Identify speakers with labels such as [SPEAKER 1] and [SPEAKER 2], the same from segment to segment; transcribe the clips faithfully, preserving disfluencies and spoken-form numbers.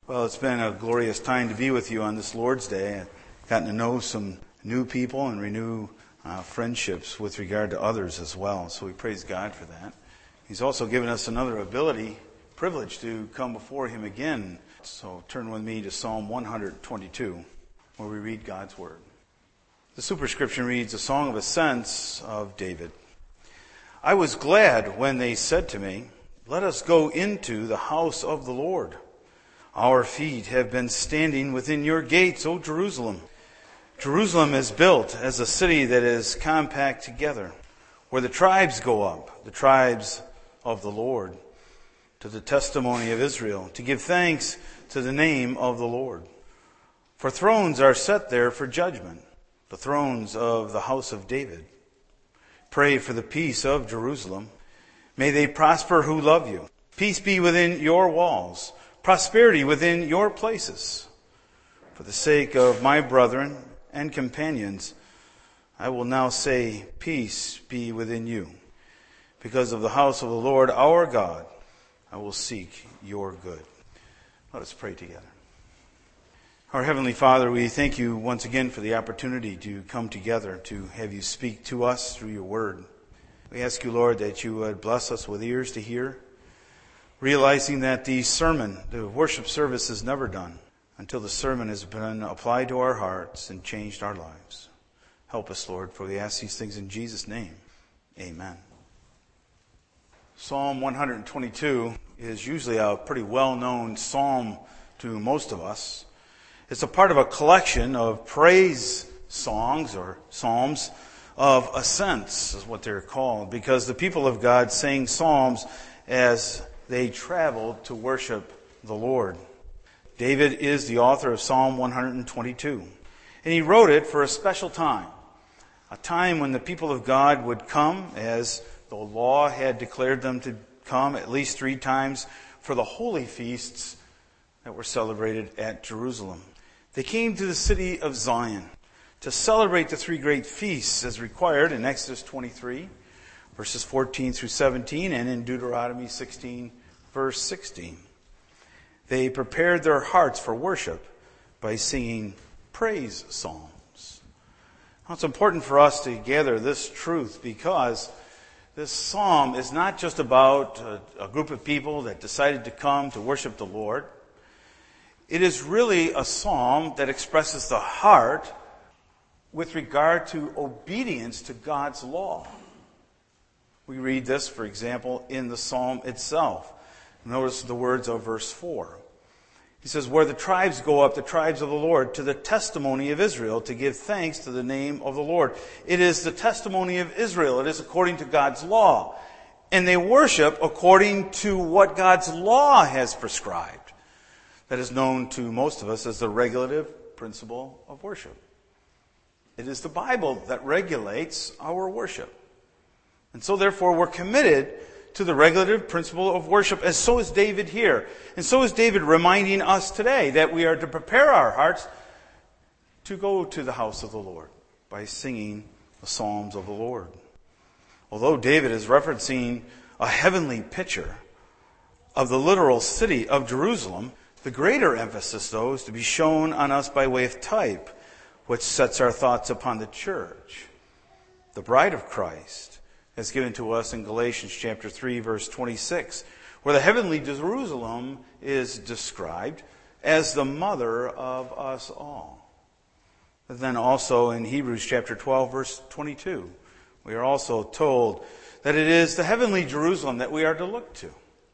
[SPEAKER 1] Well, it's been a glorious time to be with you on this Lord's Day. I've gotten to know some new people and renew uh, friendships with regard to others as well. So we praise God for that. He's also given us another ability, privilege to come before Him again. So turn with me to Psalm one twenty-two, where we read God's Word. The superscription reads, A Song of Ascents of David. I was glad when they said to me, Let us go into the house of the Lord. Our feet have been standing within your gates, O Jerusalem. Jerusalem is built as a city that is compact together, where the tribes go up, the tribes of the Lord, to the testimony of Israel, to give thanks to the name of the Lord. For thrones are set there for judgment, the thrones of the house of David. Pray for the peace of Jerusalem. May they prosper who love you. Peace be within your walls, prosperity within your places. For the sake of my brethren and companions, I will now say, peace be within you. Because of the house of the Lord our God, I will seek your good. Let us pray together. Our Heavenly Father, we thank you once again for the opportunity to come together to have you speak to us through your word. We ask you, Lord, that you would bless us with ears to hear, realizing that the sermon, the worship service is never done until the sermon has been applied to our hearts and changed our lives. Help us, Lord, for we ask these things in Jesus' name. Amen. Psalm one twenty-two is usually a pretty well-known psalm to most of us. It's a part of a collection of praise songs or psalms of ascents, is what they're called, because the people of God sang psalms as they traveled to worship the Lord. David is the author of Psalm one twenty-two, and he wrote it for a special time, a time when the people of God would come, as the law had declared them to come at least three times for the holy feasts that were celebrated at Jerusalem. They came to the city of Zion to celebrate the three great feasts as required in Exodus twenty-three, verses fourteen through seventeen, and in Deuteronomy sixteen, verse sixteen. They prepared their hearts for worship by singing praise psalms. Now, it's important for us to gather this truth because this psalm is not just about a, a group of people that decided to come to worship the Lord. It is really a psalm that expresses the heart with regard to obedience to God's law. We read this, for example, in the psalm itself. Notice the words of verse four. He says, Where the tribes go up, the tribes of the Lord, to the testimony of Israel, to give thanks to the name of the Lord. It is the testimony of Israel. It is according to God's law. And they worship according to what God's law has prescribed. That is known to most of us as the regulative principle of worship. It is the Bible that regulates our worship. And so therefore we're committed to the regulative principle of worship, and so is David here. And so is David reminding us today that we are to prepare our hearts to go to the house of the Lord by singing the psalms of the Lord. Although David is referencing a heavenly picture of the literal city of Jerusalem, the greater emphasis, though, is to be shown on us by way of type, which sets our thoughts upon the church, the bride of Christ, as given to us in Galatians chapter three, verse twenty-six, where the heavenly Jerusalem is described as the mother of us all. And then also in Hebrews chapter twelve, verse twenty-two, we are also told that it is the heavenly Jerusalem that we are to look to.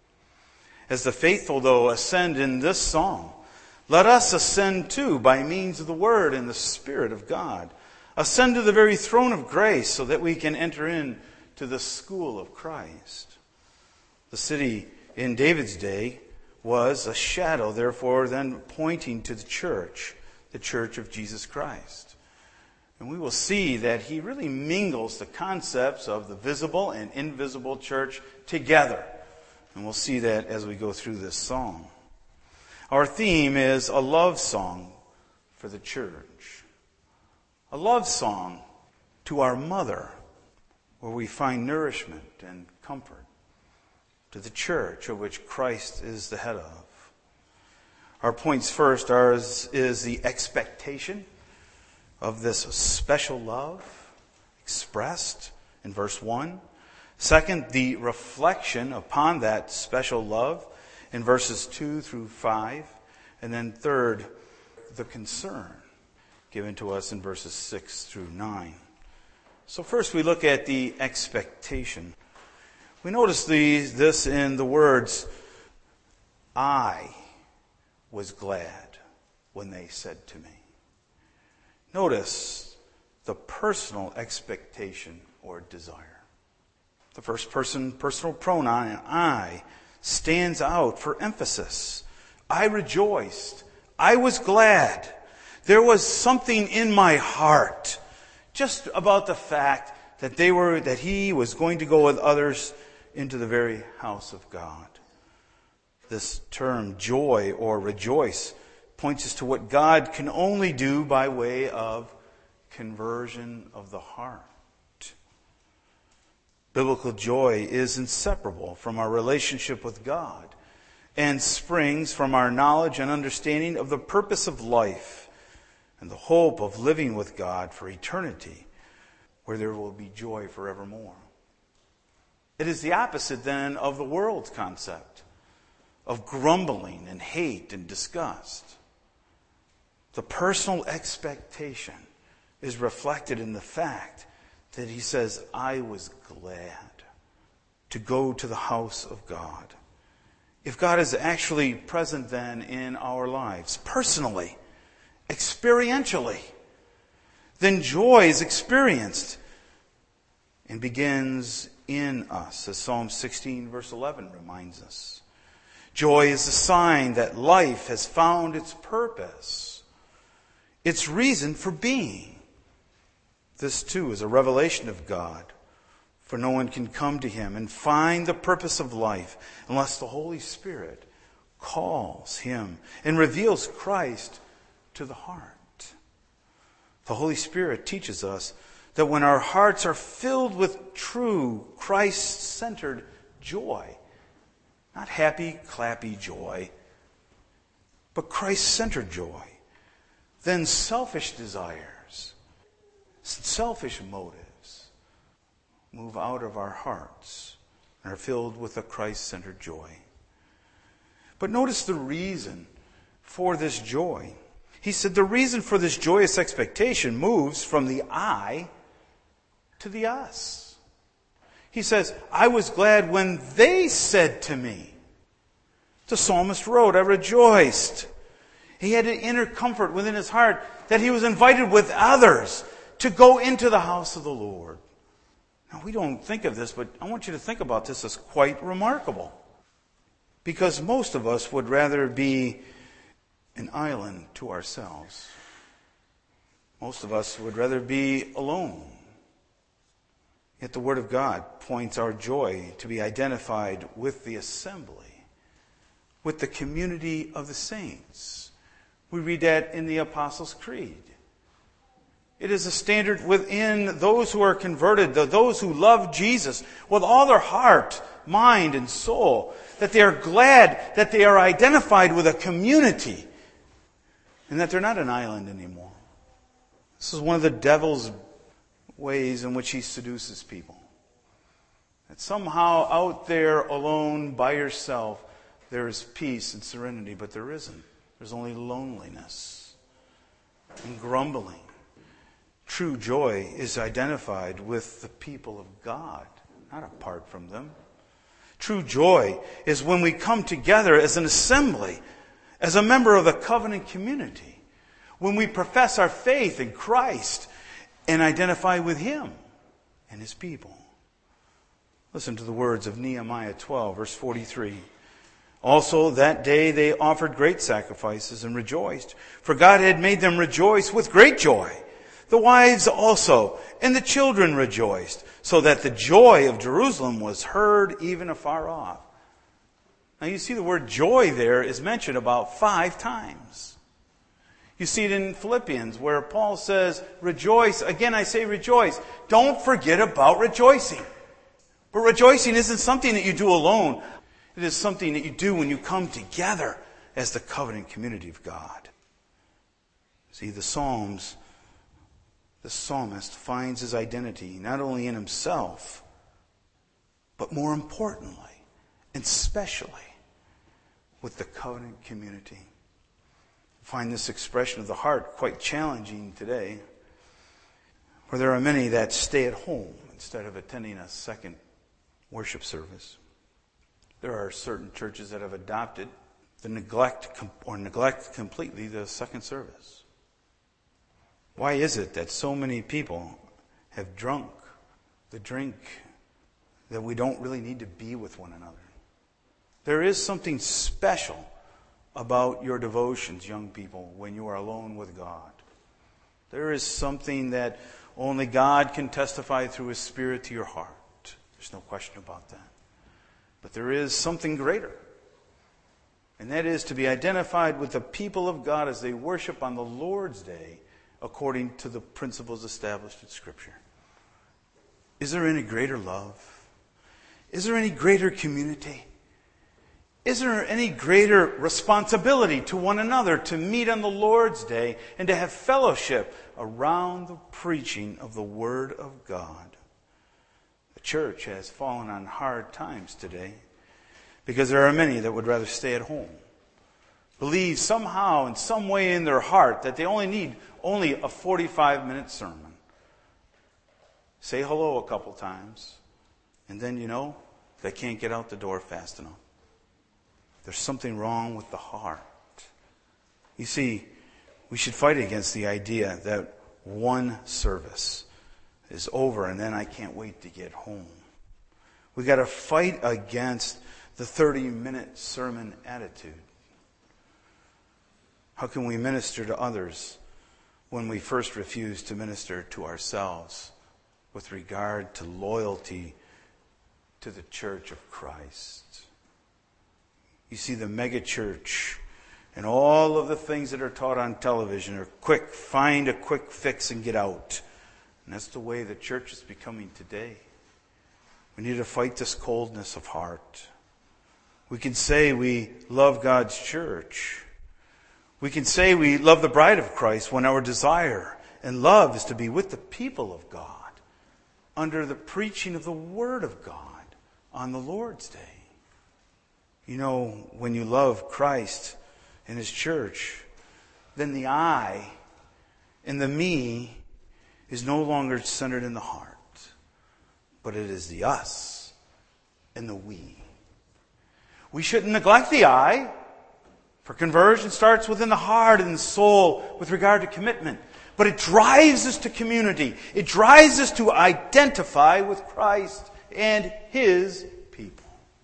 [SPEAKER 1] As the faithful, though, ascend in this psalm, let us ascend too by means of the Word and the Spirit of God. Ascend to the very throne of grace so that we can enter in to the school of Christ. The city in David's day was a shadow, therefore, then pointing to the church, the church of Jesus Christ. And we will see that he really mingles the concepts of the visible and invisible church together. And we'll see that as we go through this psalm. Our theme is a love song for the church. A love song to our mother, where we find nourishment and comfort, to the church of which Christ is the head of. Our points first are is, is the expectation of this special love expressed in verse one. Second, the reflection upon that special love in verses two through five. And then third, the concern given to us in verses six through nine. So first we look at the expectation. We notice the, this in the words, I was glad when they said to me. Notice the personal expectation or desire. The first person personal pronoun, I, stands out for emphasis. I rejoiced. I was glad. There was something in my heart just about the fact that they were, that he was going to go with others into the very house of God. This term, joy or rejoice, points us to what God can only do by way of conversion of the heart. Biblical joy is inseparable from our relationship with God and springs from our knowledge and understanding of the purpose of life and the hope of living with God for eternity, where there will be joy forevermore. It is the opposite then of the world's concept of grumbling and hate and disgust. The personal expectation is reflected in the fact that he says, I was glad to go to the house of God. If God is actually present then in our lives, personally, experientially, then joy is experienced and begins in us, as Psalm sixteen verse eleven reminds us. Joy is a sign that life has found its purpose, its reason for being. This too is a revelation of God, for no one can come to him and find the purpose of life unless the Holy Spirit calls him and reveals Christ to the heart. The Holy Spirit teaches us that when our hearts are filled with true Christ-centered joy, not happy, clappy joy, but Christ-centered joy, then selfish desires, selfish motives move out of our hearts and are filled with a Christ-centered joy. But notice the reason for this joy. He said the reason for this joyous expectation moves from the I to the us. He says, I was glad when they said to me. The psalmist wrote, I rejoiced. He had an inner comfort within his heart that he was invited with others to go into the house of the Lord. Now, we don't think of this, but I want you to think about this as quite remarkable. Because most of us would rather be an island to ourselves. Most of us would rather be alone. Yet the Word of God points our joy to be identified with the assembly, with the community of the saints. We read that in the Apostles' Creed. It is a standard within those who are converted, those who love Jesus with all their heart, mind, and soul, that they are glad that they are identified with a community and that they're not an island anymore. This is one of the devil's ways in which he seduces people. That somehow out there alone by yourself there is peace and serenity, but there isn't. There's only loneliness and grumbling. True joy is identified with the people of God, not apart from them. True joy is when we come together as an assembly, as a member of the covenant community, when we profess our faith in Christ and identify with Him and His people. Listen to the words of Nehemiah twelve, verse forty-three. Also that day they offered great sacrifices and rejoiced, for God had made them rejoice with great joy. The wives also and the children rejoiced, so that the joy of Jerusalem was heard even afar off. Now you see the word joy there is mentioned about five times. You see it in Philippians where Paul says, rejoice. Again, I say rejoice. Don't forget about rejoicing. But rejoicing isn't something that you do alone. It is something that you do when you come together as the covenant community of God. See, the Psalms, the psalmist finds his identity not only in himself, but more importantly and especially with the covenant community. I find this expression of the heart quite challenging today, where there are many that stay at home instead of attending a second worship service. There are certain churches that have adopted the neglect or neglect completely the second service. Why is it that so many people have drunk the drink that we don't really need to be with one another? There is something special about your devotions, young people, when you are alone with God. There is something that only God can testify through His Spirit to your heart. There's no question about that. But there is something greater. And that is to be identified with the people of God as they worship on the Lord's Day according to the principles established in Scripture. Is there any greater love? Is there any greater community? Is there any greater responsibility to one another to meet on the Lord's Day and to have fellowship around the preaching of the Word of God? The church has fallen on hard times today because there are many that would rather stay at home, believe somehow in some way in their heart that they only need only a forty-five minute sermon. Say hello a couple times, and then you know they can't get out the door fast enough. There's something wrong with the heart. You see, we should fight against the idea that one service is over and then I can't wait to get home. We got to fight against the thirty minute sermon attitude. How can we minister to others when we first refuse to minister to ourselves with regard to loyalty to the church of Christ? You see, the megachurch and all of the things that are taught on television are quick, find a quick fix and get out. And that's the way the church is becoming today. We need to fight this coldness of heart. We can say we love God's church. We can say we love the bride of Christ when our desire and love is to be with the people of God under the preaching of the Word of God on the Lord's Day. You know, when you love Christ and His church, then the I and the me is no longer centered in the heart, but it is the us and the we. We shouldn't neglect the I, for conversion starts within the heart and the soul with regard to commitment. But it drives us to community. It drives us to identify with Christ and His people.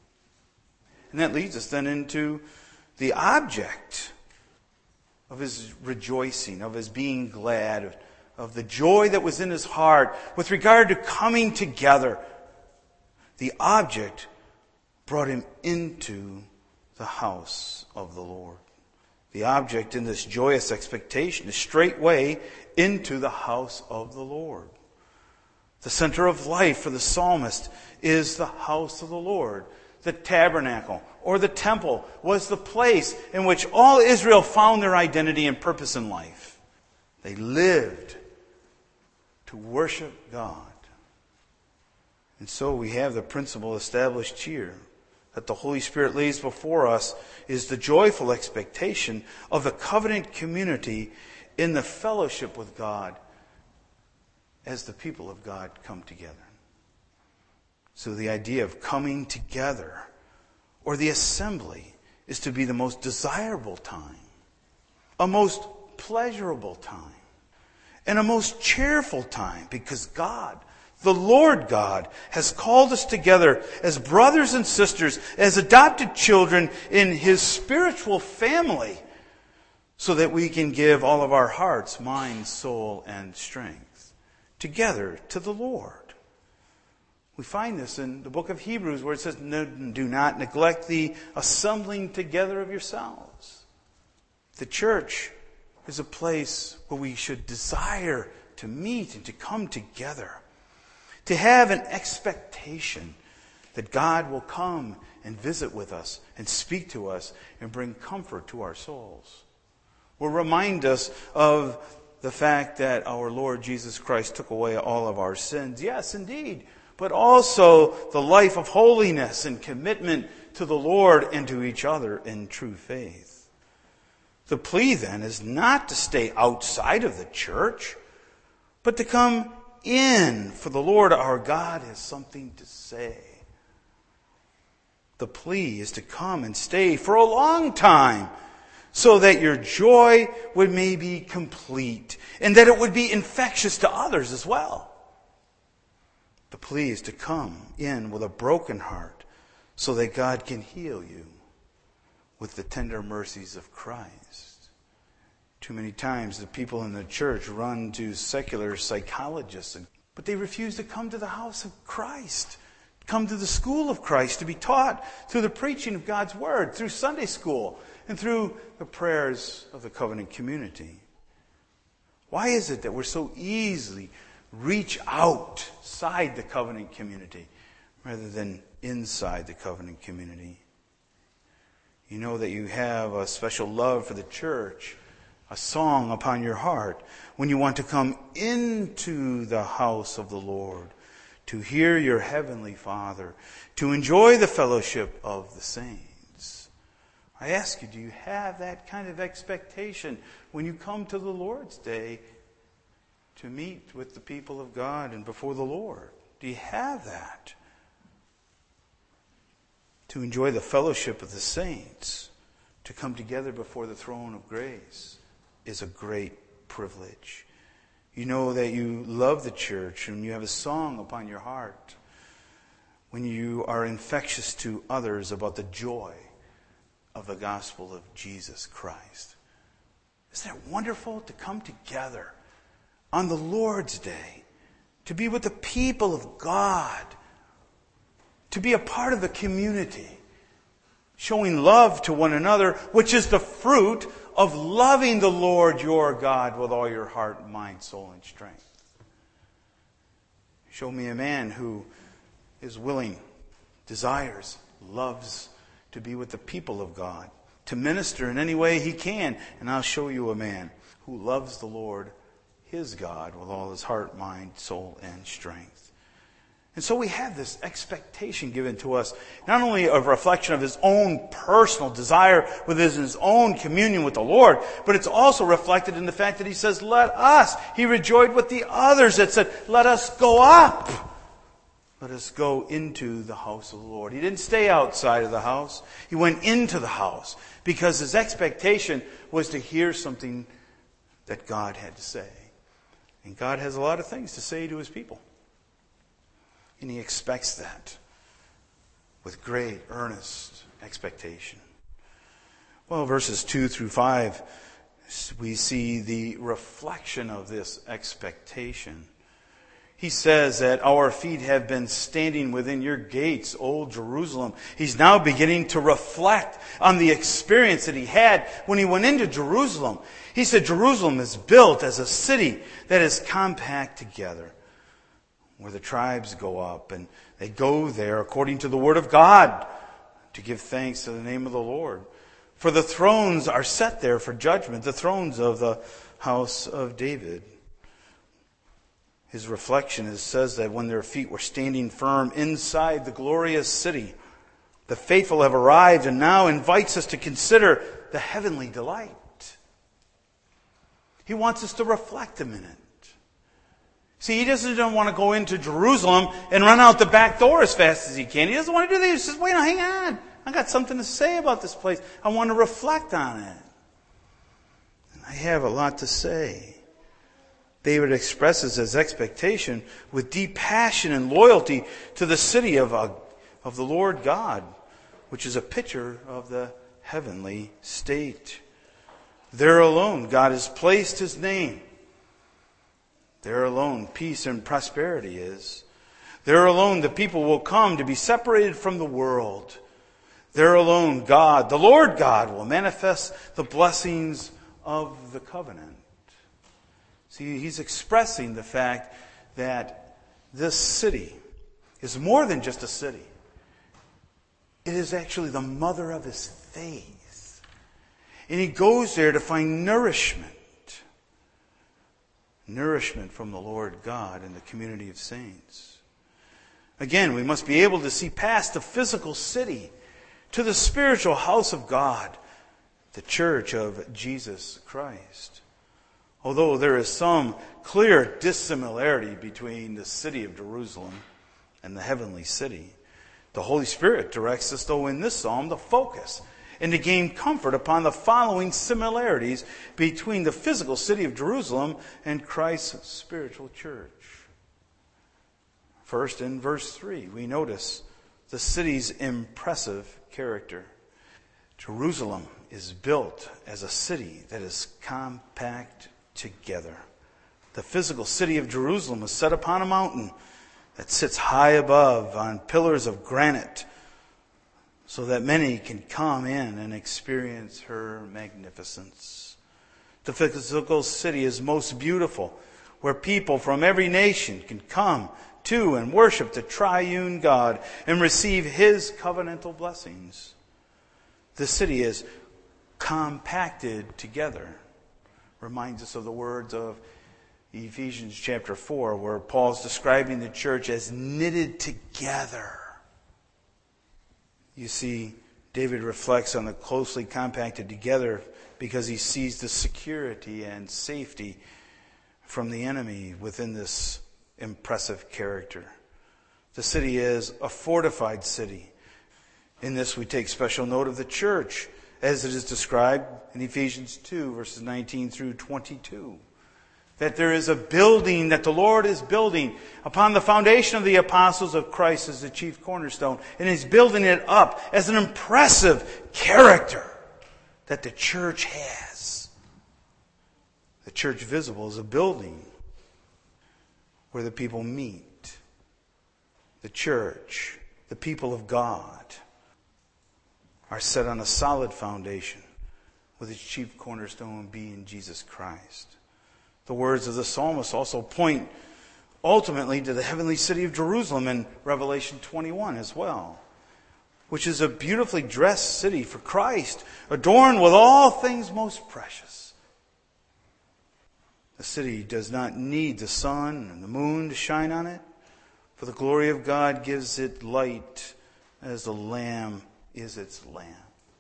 [SPEAKER 1] And that leads us then into the object of His rejoicing, of His being glad, of the joy that was in His heart with regard to coming together. The object brought Him into the house of the Lord. The object in this joyous expectation is straightway into the house of the Lord. The center of life for the psalmist is the house of the Lord. The tabernacle or the temple was the place in which all Israel found their identity and purpose in life. They lived to worship God. And so we have the principle established here that the Holy Spirit lays before us is the joyful expectation of the covenant community in the fellowship with God as the people of God come together. So the idea of coming together or the assembly is to be the most desirable time, a most pleasurable time, and a most cheerful time because God, the Lord God, has called us together as brothers and sisters, as adopted children in His spiritual family so that we can give all of our hearts, mind, soul, and strength together to the Lord. We find this in the book of Hebrews where it says, no, do not neglect the assembling together of yourselves. The church is a place where we should desire to meet and to come together, to have an expectation that God will come and visit with us and speak to us and bring comfort to our souls. Will remind us of the fact that our Lord Jesus Christ took away all of our sins. Yes, indeed. But also the life of holiness and commitment to the Lord and to each other in true faith. The plea then is not to stay outside of the church, but to come in, for the Lord our God has something to say. The plea is to come and stay for a long time, so that your joy would may be complete and that it would be infectious to others as well. The plea is to come in with a broken heart so that God can heal you with the tender mercies of Christ. Too many times the people in the church run to secular psychologists, but they refuse to come to the house of Christ, come to the school of Christ to be taught through the preaching of God's Word, through Sunday school, and through the prayers of the covenant community. Why is it that we're so easily reach outside the covenant community rather than inside the covenant community? You know that you have a special love for the church, a song upon your heart when you want to come into the house of the Lord, to hear your heavenly Father, to enjoy the fellowship of the saints. I ask you, do you have that kind of expectation when you come to the Lord's Day to meet with the people of God and before the Lord? Do you have that? To enjoy the fellowship of the saints, to come together before the throne of grace, is a great privilege. You know that you love the church and you have a song upon your heart when you are infectious to others about the joy of the gospel of Jesus Christ. Isn't it wonderful to come together on the Lord's Day, to be with the people of God, to be a part of the community, showing love to one another, which is the fruit of loving the Lord your God with all your heart, mind, soul, and strength. Show me a man who is willing, desires, loves to be with the people of God, to minister in any way he can, and I'll show you a man who loves the Lord, his God, with all his heart, mind, soul, and strength. And so we have this expectation given to us, not only a reflection of his own personal desire within his own communion with the Lord, but it's also reflected in the fact that he says, let us. He rejoiced with the others that said, let us go up. Let us go into the house of the Lord. He didn't stay outside of the house. He went into the house because his expectation was to hear something that God had to say. And God has a lot of things to say to his people. And he expects that with great, earnest expectation. Well, verses two through five, we see the reflection of this expectation. He says that our feet have been standing within your gates, O Jerusalem. He's now beginning to reflect on the experience that he had when he went into Jerusalem. He said Jerusalem is built as a city that is compact together, where the tribes go up and they go there according to the word of God to give thanks to the name of the Lord. For the thrones are set there for judgment, the thrones of the house of David. His reflection is, says that when their feet were standing firm inside the glorious city, the faithful have arrived and now invites us to consider the heavenly delight. He wants us to reflect a minute. See, he doesn't want to go into Jerusalem and run out the back door as fast as he can. He doesn't want to do that. He says, wait, hang on. I got something to say about this place. I want to reflect on it. And I have a lot to say. David expresses his expectation with deep passion and loyalty to the city of, uh, of the Lord God, which is a picture of the heavenly state. There alone, God has placed his name. There alone, peace and prosperity is. There alone, the people will come to be separated from the world. There alone, God, the Lord God, will manifest the blessings of the covenant. See, he's expressing the fact that this city is more than just a city. It is actually the mother of his faith. And he goes there to find nourishment. Nourishment from the Lord God and the community of saints. Again, we must be able to see past the physical city to the spiritual house of God, the church of Jesus Christ. Although there is some clear dissimilarity between the city of Jerusalem and the heavenly city, the Holy Spirit directs us, though, in this psalm, to focus and to gain comfort upon the following similarities between the physical city of Jerusalem and Christ's spiritual church. First, in verse three, we notice the city's impressive character. Jerusalem is built as a city that is compact together. The physical city of Jerusalem is set upon a mountain that sits high above on pillars of granite, so that many can come in and experience her magnificence. The physical city is most beautiful, where people from every nation can come to and worship the triune God and receive his covenantal blessings. The city is compacted together. Reminds us of the words of Ephesians chapter four, where Paul's describing the church as knitted together. You see, David reflects on the closely compacted together because he sees the security and safety from the enemy within this impressive character. The city is a fortified city. In this we take special note of the church as it is described in Ephesians two, verses nineteen through twenty-two. That there is a building that the Lord is building upon the foundation of the apostles of Christ as the chief cornerstone. And he's building it up as an impressive character that the church has. The church visible is a building where the people meet. The church, the people of God, are set on a solid foundation with its chief cornerstone being Jesus Christ. The words of the psalmist also point ultimately to the heavenly city of Jerusalem in Revelation twenty-one as well, which is a beautifully dressed city for Christ, adorned with all things most precious. The city does not need the sun and the moon to shine on it, for the glory of God gives it light as the Lamb is its lamp.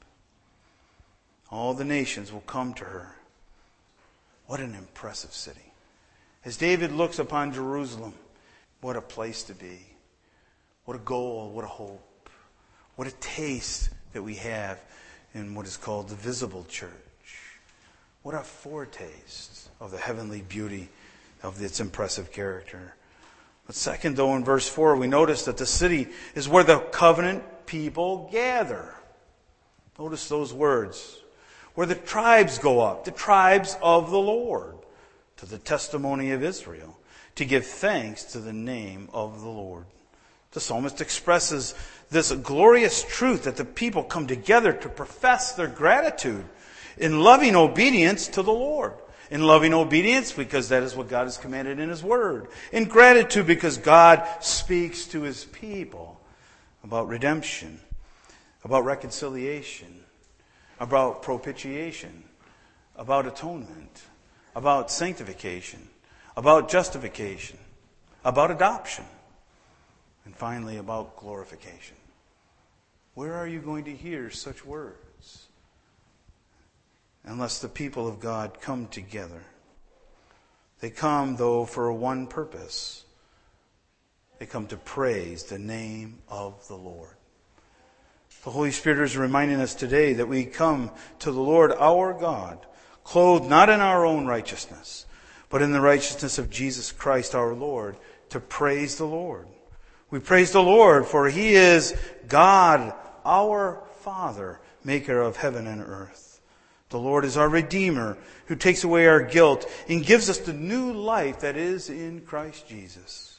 [SPEAKER 1] All the nations will come to her. What an impressive city. As David looks upon Jerusalem, what a place to be. What a goal, what a hope. What a taste that we have in what is called the visible church. What a foretaste of the heavenly beauty of its impressive character. But second, though, in verse four, we notice that the city is where the covenant people gather. Notice those words. Where the tribes go up, the tribes of the Lord, to the testimony of Israel, to give thanks to the name of the Lord. The psalmist expresses this glorious truth that the people come together to profess their gratitude in loving obedience to the Lord. In loving obedience because that is what God has commanded in his word. In gratitude because God speaks to his people about redemption, about reconciliation, about propitiation, about atonement, about sanctification, about justification, about adoption, and finally about glorification. Where are you going to hear such words? Unless the people of God come together. They come, though, for one purpose. They come to praise the name of the Lord. The Holy Spirit is reminding us today that we come to the Lord our God, clothed not in our own righteousness, but in the righteousness of Jesus Christ our Lord, to praise the Lord. We praise the Lord, for he is God, our Father, maker of heaven and earth. The Lord is our Redeemer, who takes away our guilt and gives us the new life that is in Christ Jesus.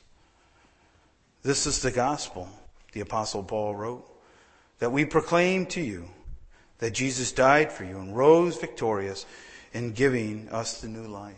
[SPEAKER 1] This is the gospel, the Apostle Paul wrote, that we proclaim to you, that Jesus died for you and rose victorious in giving us the new life.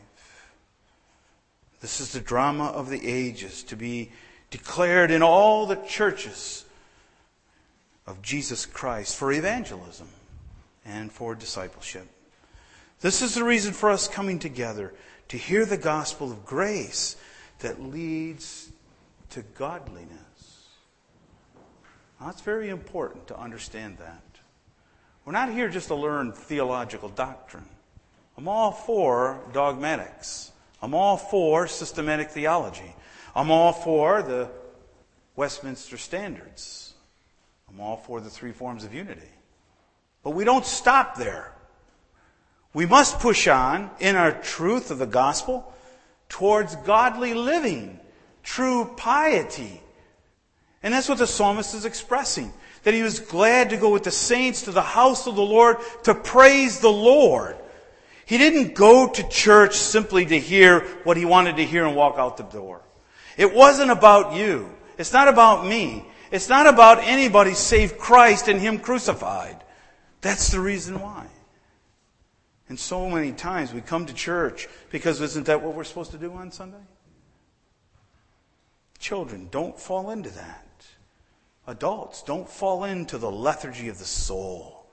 [SPEAKER 1] This is the drama of the ages, to be declared in all the churches of Jesus Christ for evangelism and for discipleship. This is the reason for us coming together, to hear the gospel of grace that leads to godliness. Now, it's very important to understand that. We're not here just to learn theological doctrine. I'm all for dogmatics. I'm all for systematic theology. I'm all for the Westminster Standards. I'm all for the three forms of unity. But we don't stop there. We must push on in our truth of the gospel towards godly living, true piety. And that's what the psalmist is expressing. That he was glad to go with the saints to the house of the Lord to praise the Lord. He didn't go to church simply to hear what he wanted to hear and walk out the door. It wasn't about you. It's not about me. It's not about anybody save Christ and Him crucified. That's the reason why. And so many times we come to church because isn't that what we're supposed to do on Sunday? Children, don't fall into that. Adults, don't fall into the lethargy of the soul.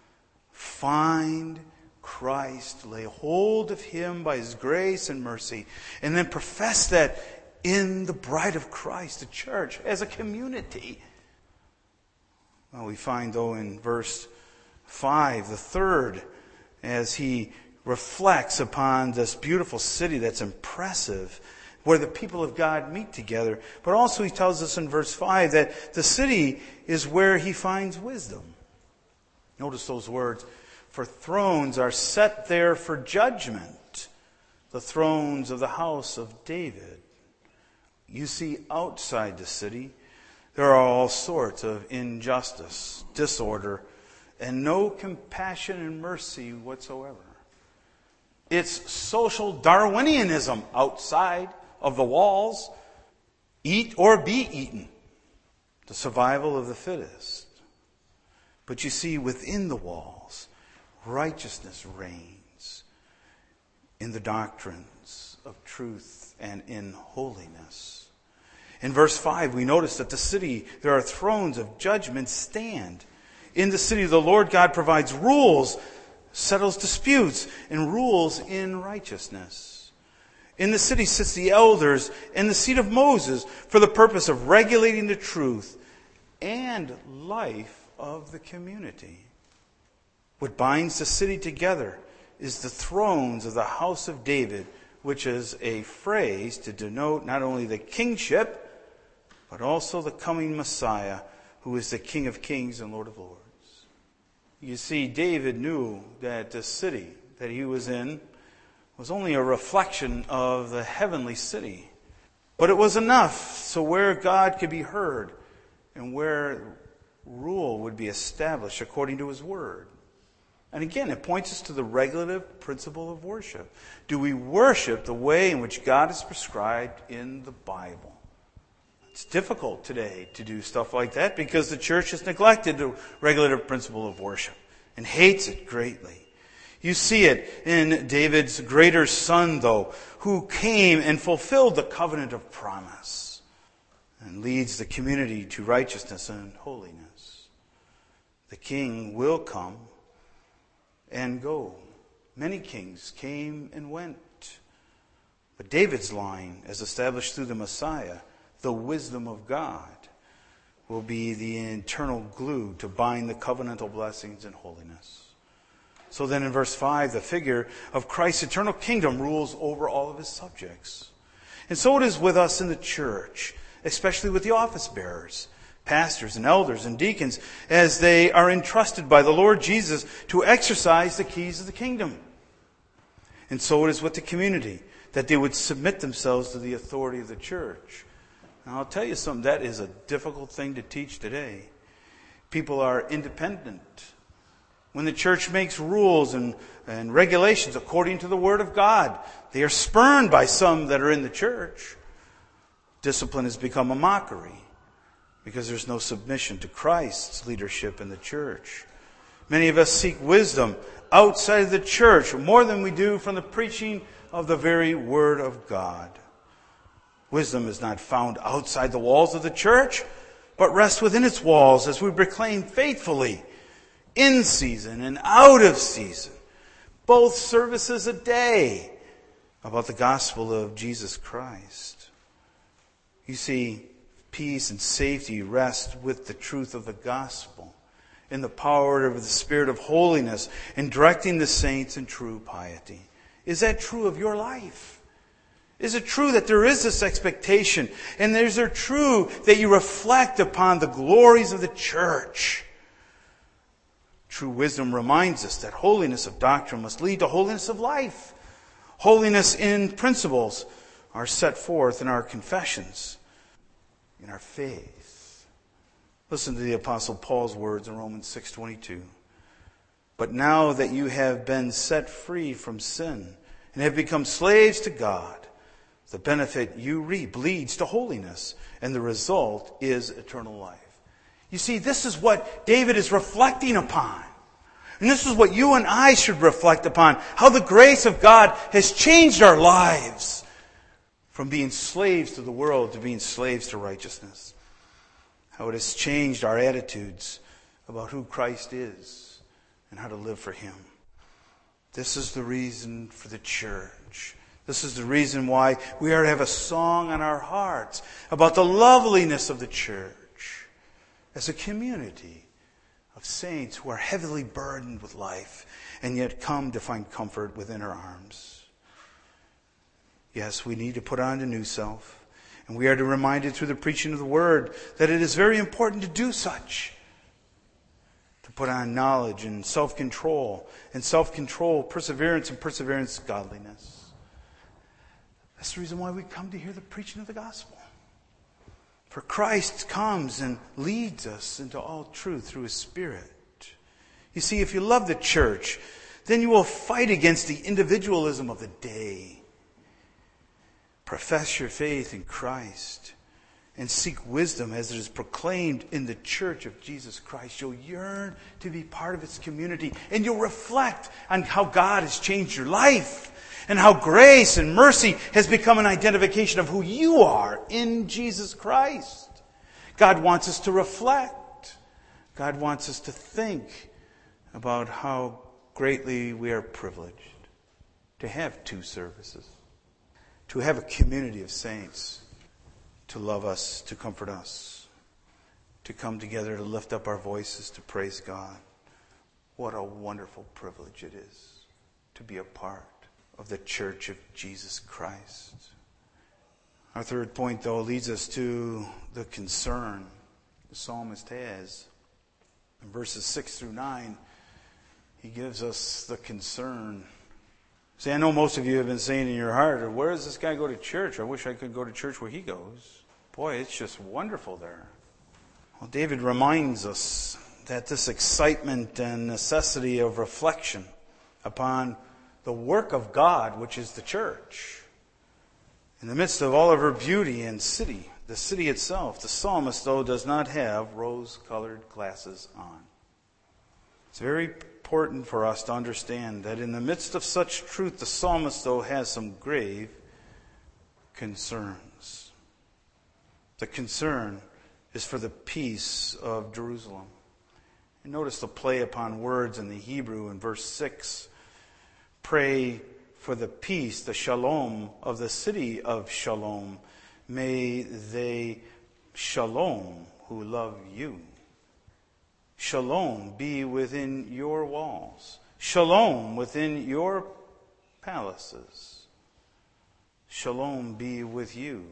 [SPEAKER 1] Find Christ, lay hold of Him by His grace and mercy, and then profess that in the bride of Christ, the church, as a community. Well, we find, though, in verse five, the third, as he reflects upon this beautiful city that's impressive, where the people of God meet together. But also he tells us in verse five that the city is where he finds wisdom. Notice those words. For thrones are set there for judgment, the thrones of the house of David. You see, outside the city, there are all sorts of injustice, disorder, and no compassion and mercy whatsoever. It's social Darwinianism outside of the walls. Eat or be eaten. The survival of the fittest. But you see, within the walls, righteousness reigns in the doctrines of truth and in holiness. In verse five, we notice that the city, there are thrones of judgment stand. In the city, the Lord God provides rules, settles disputes, and rules in righteousness. In the city sits the elders in the seat of Moses for the purpose of regulating the truth and life of the community. What binds the city together is the thrones of the house of David, which is a phrase to denote not only the kingship, but also the coming Messiah, who is the King of kings and Lord of lords. You see, David knew that the city that he was in was only a reflection of the heavenly city. But it was enough so where God could be heard and where rule would be established according to His word. And again, it points us to the regulative principle of worship. Do we worship the way in which God has prescribed in the Bible? It's difficult today to do stuff like that because the church has neglected the regulative principle of worship and hates it greatly. You see it in David's greater son, though, who came and fulfilled the covenant of promise and leads the community to righteousness and holiness. The king will come and go. Many kings came and went. But David's line, as established through the Messiah, the wisdom of God, will be the internal glue to bind the covenantal blessings and holiness. So then in verse five, the figure of Christ's eternal kingdom rules over all of His subjects. And so it is with us in the church, especially with the office bearers, pastors and elders and deacons, as they are entrusted by the Lord Jesus to exercise the keys of the kingdom. And so it is with the community, that they would submit themselves to the authority of the church. Now, I'll tell you something, that is a difficult thing to teach today. People are independent. When the church makes rules and, and regulations according to the Word of God, they are spurned by some that are in the church. Discipline has become a mockery because there's no submission to Christ's leadership in the church. Many of us seek wisdom outside of the church more than we do from the preaching of the very Word of God. Wisdom is not found outside the walls of the church, but rest within its walls as we proclaim faithfully, in season and out of season, both services a day, about the gospel of Jesus Christ. You see, peace and safety rest with the truth of the gospel, in the power of the Spirit of holiness, in directing the saints in true piety. Is that true of your life? Is it true that there is this expectation? And is it true that you reflect upon the glories of the church? True wisdom reminds us that holiness of doctrine must lead to holiness of life. Holiness in principles are set forth in our confessions, in our faith. Listen to the Apostle Paul's words in Romans six twenty-two. But now that you have been set free from sin and have become slaves to God, the benefit you reap leads to holiness, and the result is eternal life. You see, this is what David is reflecting upon. And this is what you and I should reflect upon. How the grace of God has changed our lives from being slaves to the world to being slaves to righteousness. How it has changed our attitudes about who Christ is and how to live for Him. This is the reason for the church. This is the reason why we are to have a song on our hearts about the loveliness of the church as a community of saints who are heavily burdened with life and yet come to find comfort within her arms. Yes, we need to put on the new self, and we are to be reminded through the preaching of the Word that it is very important to do such. To put on knowledge and self-control, and self-control, perseverance, and perseverance, godliness. That's the reason why we come to hear the preaching of the gospel. For Christ comes and leads us into all truth through His Spirit. You see, if you love the church, then you will fight against the individualism of the day. Profess your faith in Christ and seek wisdom as it is proclaimed in the church of Jesus Christ. You'll yearn to be part of its community, and you'll reflect on how God has changed your life and how grace and mercy has become an identification of who you are in Jesus Christ. God wants us to reflect. God wants us to think about how greatly we are privileged to have two services, to have a community of saints to love us, to comfort us, to come together to lift up our voices to praise God. What a wonderful privilege it is to be a part of the church of Jesus Christ. Our third point, though, leads us to the concern the psalmist has. In verses six through nine, he gives us the concern. See, I know most of you have been saying in your heart, where does this guy go to church? I wish I could go to church where he goes. Boy, it's just wonderful there. Well, David reminds us that this excitement and necessity of reflection upon the work of God, which is the church, in the midst of all of her beauty and city, the city itself, the psalmist, though, does not have rose-colored glasses on. It's very important for us to understand that in the midst of such truth, the psalmist, though, has some grave concerns. The concern is for the peace of Jerusalem. And notice the play upon words in the Hebrew in verse six. Pray for the peace, the shalom of the city of Shalom. May they shalom who love you. Shalom be within your walls. Shalom within your palaces. Shalom be with you.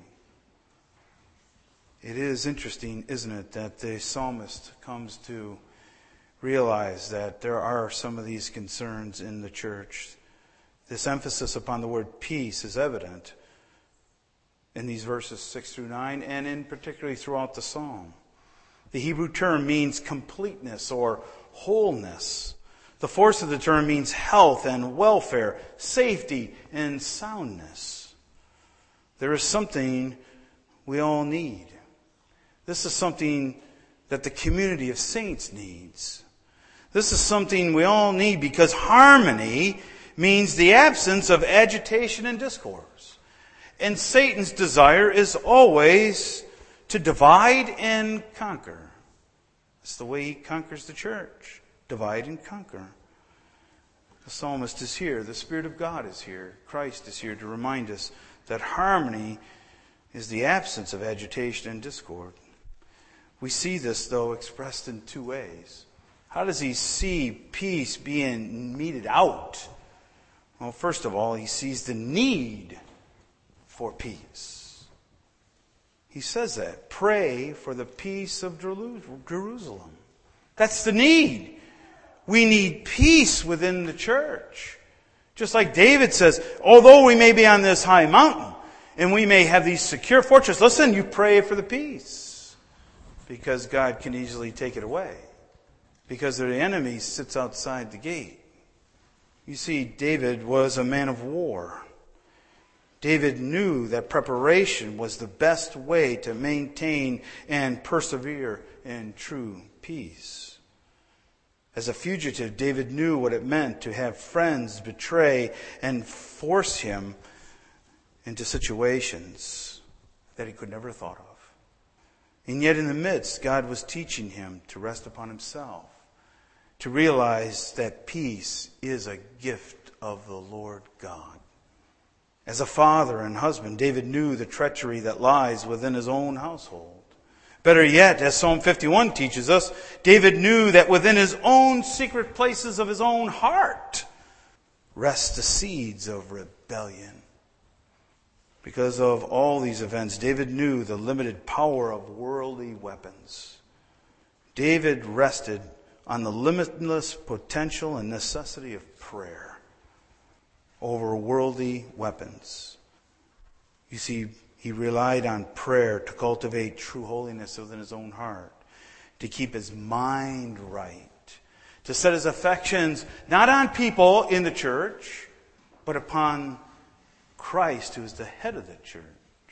[SPEAKER 1] It is interesting, isn't it, that the psalmist comes to realize that there are some of these concerns in the church. This emphasis upon the word peace is evident in these verses six through nine, and in particularly throughout the psalm. The Hebrew term means completeness or wholeness. The force of the term means health and welfare, safety and soundness. There is something we all need. This is something that the community of saints needs. This is something we all need because harmony means the absence of agitation and discourse. And Satan's desire is always to divide and conquer. That's the way he conquers the church. Divide and conquer. The psalmist is here. The Spirit of God is here. Christ is here to remind us that harmony is the absence of agitation and discord. We see this, though, expressed in two ways. How does he see peace being meted out? Well, first of all, he sees the need for peace. He says that. Pray for the peace of Jerusalem. That's the need. We need peace within the church. Just like David says, although we may be on this high mountain and we may have these secure fortresses, listen, you pray for the peace because God can easily take it away. Because the enemy sits outside the gate. You see, David was a man of war. David knew that preparation was the best way to maintain and persevere in true peace. As a fugitive, David knew what it meant to have friends betray and force him into situations that he could never have thought of. And yet in the midst, God was teaching him to rest upon himself, to realize that peace is a gift of the Lord God. As a father and husband, David knew the treachery that lies within his own household. Better yet, as Psalm fifty-one teaches us, David knew that within his own secret places of his own heart rest the seeds of rebellion. Because of all these events, David knew the limited power of worldly weapons. David rested on the limitless potential and necessity of prayer over worldly weapons. You see, he relied on prayer to cultivate true holiness within his own heart, to keep his mind right, to set his affections not on people in the church, but upon Christ, who is the head of the church.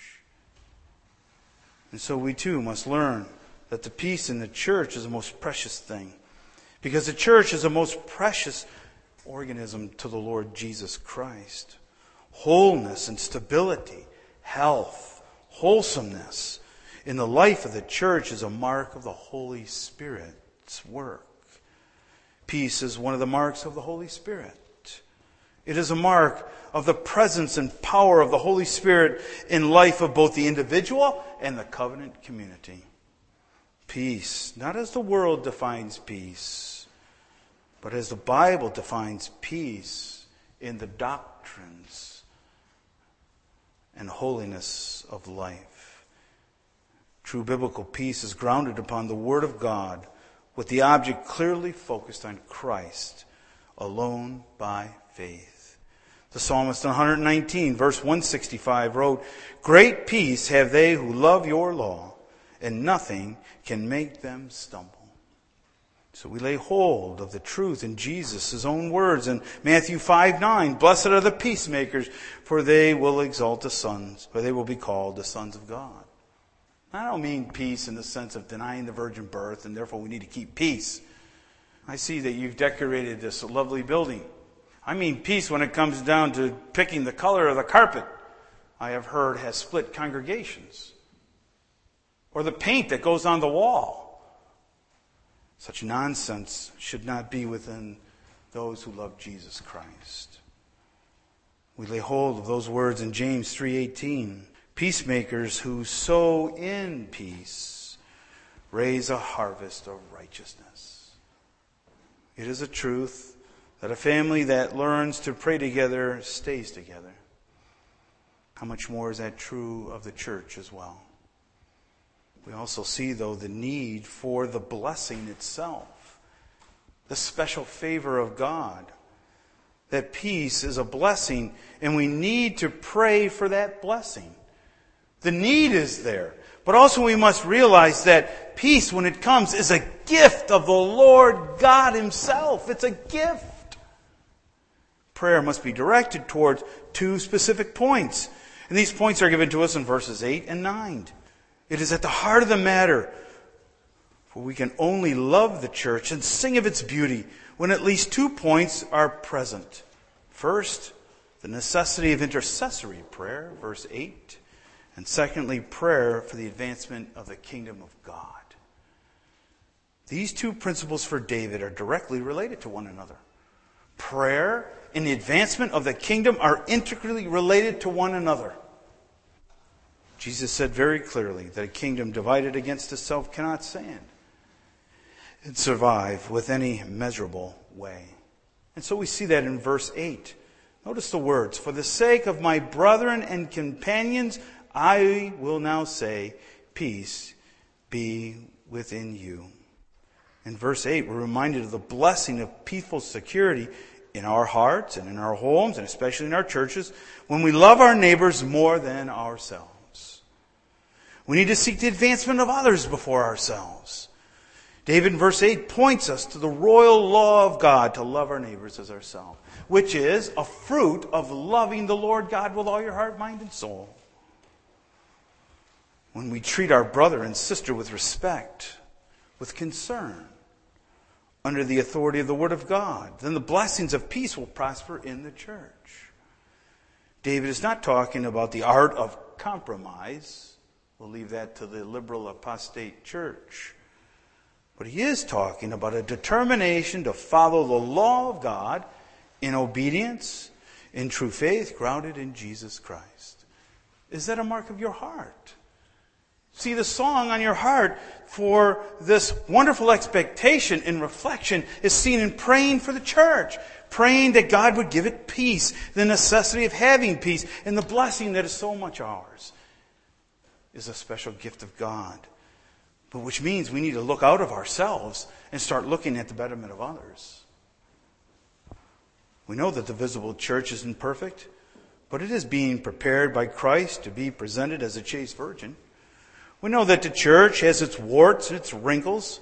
[SPEAKER 1] And so we too must learn that the peace in the church is the most precious thing, because the church is the most precious organism to the Lord Jesus Christ. Wholeness and stability, health, wholesomeness in the life of the church is a mark of the Holy Spirit's work. Peace is one of the marks of the Holy Spirit. It is a mark of the presence and power of the Holy Spirit in life of both the individual and the covenant community. Peace, not as the world defines peace, but as the Bible defines peace in the doctrines and holiness of life. True biblical peace is grounded upon the Word of God, with the object clearly focused on Christ alone by faith. The psalmist in one nineteen, verse one sixty-five wrote, "Great peace have they who love your law, and nothing can make them stumble." So we lay hold of the truth in Jesus, his own words in Matthew five nine. "Blessed are the peacemakers, for they will exalt the sons, or they will be called the sons of God." I don't mean peace in the sense of denying the virgin birth, and therefore we need to keep peace. I see that you've decorated this lovely building. I mean peace when it comes down to picking the color of the carpet. I have heard has split congregations. Or the paint that goes on the wall. Such nonsense should not be within those who love Jesus Christ. We lay hold of those words in James three eighteen. "Peacemakers who sow in peace raise a harvest of righteousness." It is a truth that a family that learns to pray together stays together. How much more is that true of the church as well? We also see, though, the need for the blessing itself, the special favor of God. That peace is a blessing, and we need to pray for that blessing. The need is there. But also we must realize that peace, when it comes, is a gift of the Lord God himself. It's a gift. Prayer must be directed towards two specific points. And these points are given to us in verses eight and nine. It is at the heart of the matter, for we can only love the church and sing of its beauty when at least two points are present. First, the necessity of intercessory prayer, verse eight. And secondly, prayer for the advancement of the kingdom of God. These two principles for David are directly related to one another. Prayer and the advancement of the kingdom are integrally related to one another. Jesus said very clearly that a kingdom divided against itself cannot stand and survive with any measurable way. And so we see that in verse eight. Notice the words, "For the sake of my brethren and companions, I will now say, peace be within you." In verse eight, we're reminded of the blessing of peaceful security in our hearts and in our homes, and especially in our churches, when we love our neighbors more than ourselves. We need to seek the advancement of others before ourselves. David in verse eight points us to the royal law of God to love our neighbors as ourselves, which is a fruit of loving the Lord God with all your heart, mind, and soul. When we treat our brother and sister with respect, with concern, under the authority of the Word of God, then the blessings of peace will prosper in the church. David is not talking about the art of compromise. We'll leave that to the liberal apostate church. But he is talking about a determination to follow the law of God in obedience, in true faith, grounded in Jesus Christ. Is that a mark of your heart? See, the song on your heart for this wonderful expectation and reflection is seen in praying for the church. Praying that God would give it peace, the necessity of having peace, and the blessing that is so much ours is a special gift of God. But which means we need to look out of ourselves and start looking at the betterment of others. We know that the visible church isn't perfect, but it is being prepared by Christ to be presented as a chaste virgin. We know that the church has its warts and its wrinkles.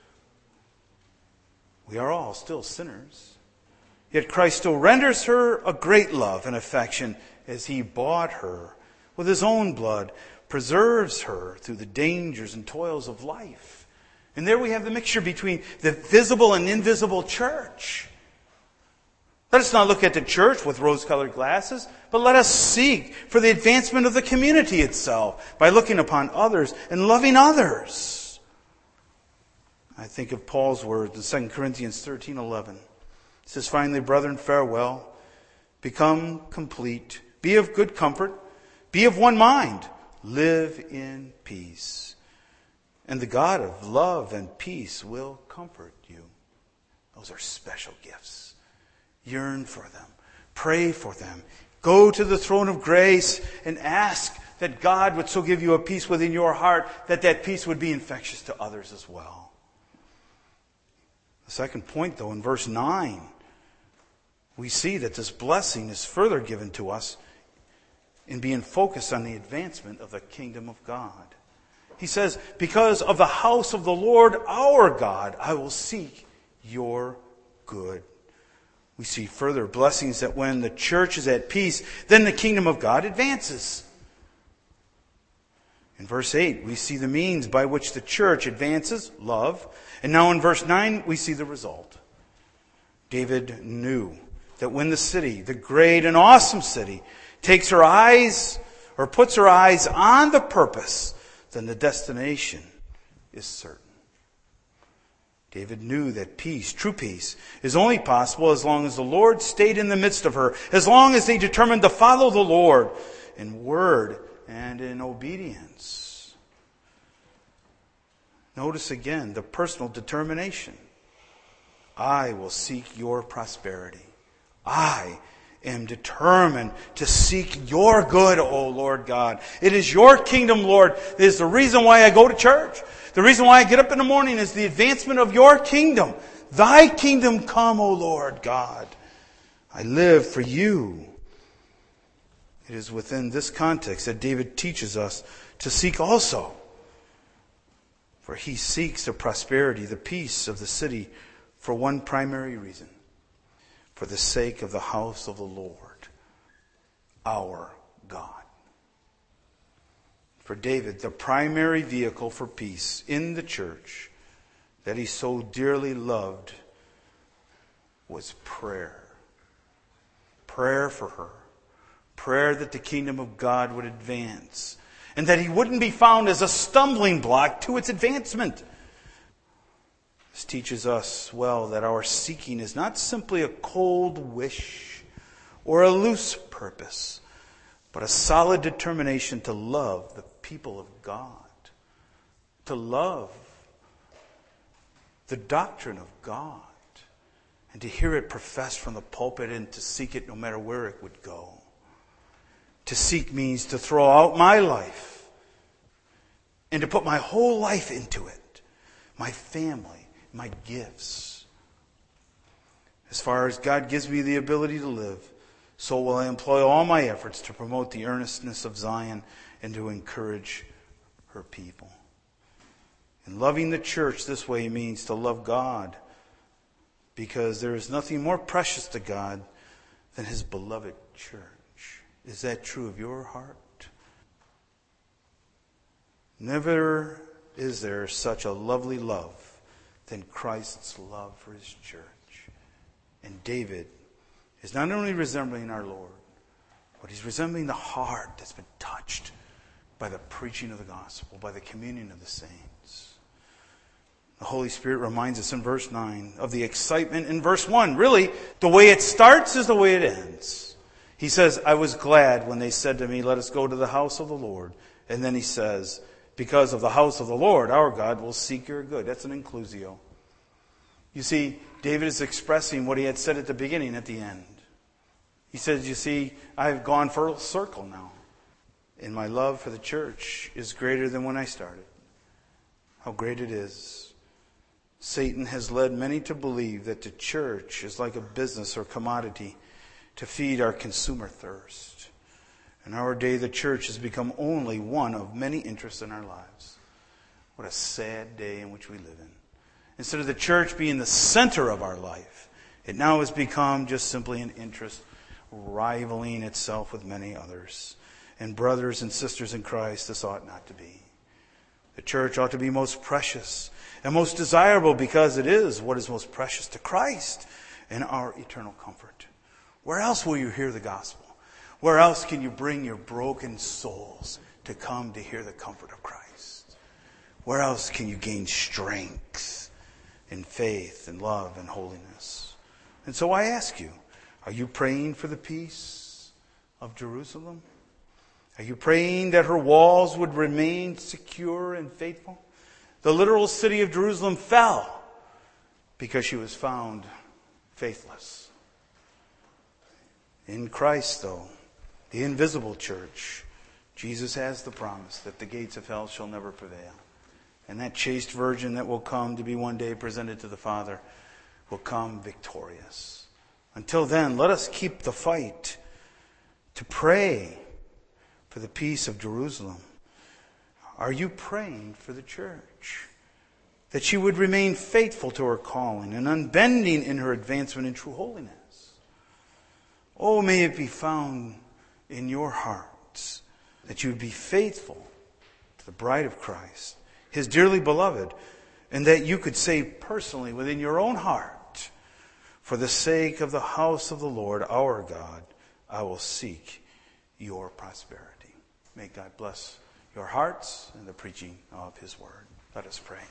[SPEAKER 1] We are all still sinners. Yet Christ still renders her a great love and affection as he bought her with his own blood, preserves her through the dangers and toils of life. And there we have the mixture between the visible and invisible church. Let us not look at the church with rose-colored glasses, but let us seek for the advancement of the community itself by looking upon others and loving others. I think of Paul's words in Second Corinthians thirteen eleven. It says, "Finally, brethren, farewell. Become complete. Be of good comfort. Be of one mind. Live in peace. And the God of love and peace will comfort you." Those are special gifts. Yearn for them. Pray for them. Go to the throne of grace and ask that God would so give you a peace within your heart that that peace would be infectious to others as well. The second point, though, in verse nine, we see that this blessing is further given to us in being focused on the advancement of the kingdom of God. He says, "Because of the house of the Lord our God, I will seek your good." We see further blessings that when the church is at peace, then the kingdom of God advances. In verse eight, we see the means by which the church advances, love. And now in verse nine, we see the result. David knew that when the city, the great and awesome city, takes her eyes or puts her eyes on the purpose, then the destination is certain. David knew that peace, true peace, is only possible as long as the Lord stayed in the midst of her, as long as they determined to follow the Lord in word and in obedience. Notice again the personal determination. I will seek your prosperity. I am determined to seek your good, O Lord God. It is your kingdom, Lord. It is the reason why I go to church. The reason why I get up in the morning is the advancement of your kingdom. Thy kingdom come, O Lord God. I live for you. It is within this context that David teaches us to seek also. For he seeks the prosperity, the peace of the city for one primary reason. For the sake of the house of the Lord, our God. For David, the primary vehicle for peace in the church that he so dearly loved was prayer. Prayer for her. Prayer that the kingdom of God would advance. and that he wouldn't be found as a stumbling block to its advancement. This teaches us well that our seeking is not simply a cold wish or a loose purpose, but a solid determination to love the people of God, to love the doctrine of God, and to hear it professed from the pulpit and to seek it no matter where it would go. To seek means to throw out my life and to put my whole life into it, my family, my gifts. As far as God gives me the ability to live, so will I employ all my efforts to promote the earnestness of Zion and to encourage her people. And loving the church this way means to love God, because there is nothing more precious to God than His beloved church. Is that true of your heart? Never is there such a lovely love than Christ's love for His church. And David is not only resembling our Lord, but he's resembling the heart that's been touched by the preaching of the gospel, by the communion of the saints. The Holy Spirit reminds us in verse nine of the excitement in verse one. Really, the way it starts is the way it ends. He says, I was glad when they said to me, let us go to the house of the Lord. And then he says, because of the house of the Lord, our God will seek your good. That's an inclusio. You see, David is expressing what he had said at the beginning, at the end. He says, you see, I've gone full circle now. And my love for the church is greater than when I started. How great it is. Satan has led many to believe that the church is like a business or commodity to feed our consumer thirst. In our day, the church has become only one of many interests in our lives. What a sad day in which we live in. Instead of the church being the center of our life, it now has become just simply an interest rivaling itself with many others. And brothers and sisters in Christ, this ought not to be. The church ought to be most precious and most desirable because it is what is most precious to Christ and our eternal comfort. Where else will you hear the gospel? Where else can you bring your broken souls to come to hear the comfort of Christ? Where else can you gain strength in faith and love and holiness? And so I ask you, are you praying for the peace of Jerusalem? Are you praying that her walls would remain secure and faithful? The literal city of Jerusalem fell because she was found faithless. In Christ, though, the invisible church, Jesus has the promise that the gates of hell shall never prevail. And that chaste virgin that will come to be one day presented to the Father will come victorious. Until then, let us keep the fight to pray for the peace of Jerusalem. Are you praying for the church? That she would remain faithful to her calling and unbending in her advancement in true holiness. Oh, may it be found in your hearts that you would be faithful to the bride of Christ, His dearly beloved, and that you could say personally within your own heart, for the sake of the house of the Lord our God, I will seek your prosperity. May God bless your hearts and the preaching of His word. Let us pray.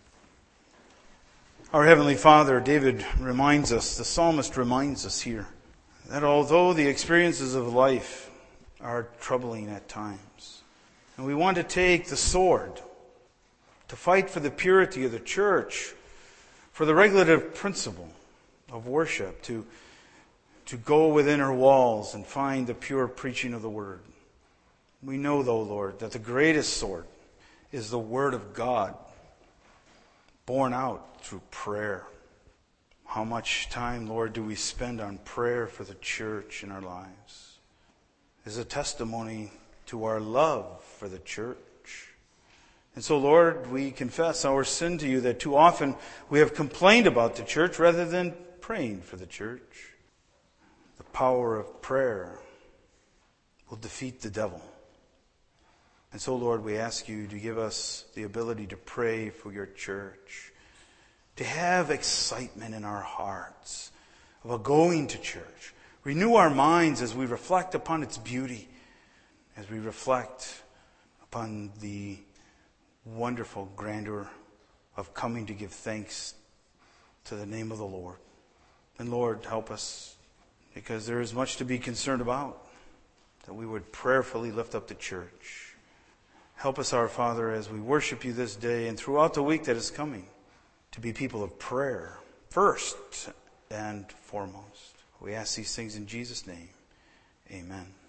[SPEAKER 1] Our Heavenly Father, David reminds us, the psalmist reminds us here, that although the experiences of life are troubling at times, and we want to take the sword to fight for the purity of the church, for the regulative principle of worship, to, to go within her walls and find the pure preaching of the word. We know, though, Lord, that the greatest sword is the word of God, borne out through prayer. How much time, Lord, do we spend on prayer for the church in our lives? Is a testimony to our love for the church. And so, Lord, we confess our sin to you that too often we have complained about the church rather than praying for the church. The power of prayer will defeat the devil. And so, Lord, we ask you to give us the ability to pray for your church, to have excitement in our hearts about going to church. Renew our minds as we reflect upon its beauty, as we reflect upon the wonderful grandeur of coming to give thanks to the name of the Lord. And Lord, help us, because there is much to be concerned about, that we would prayerfully lift up the church. Help us, our Father, as we worship you this day and throughout the week that is coming, to be people of prayer first and foremost. We ask these things in Jesus' name. Amen.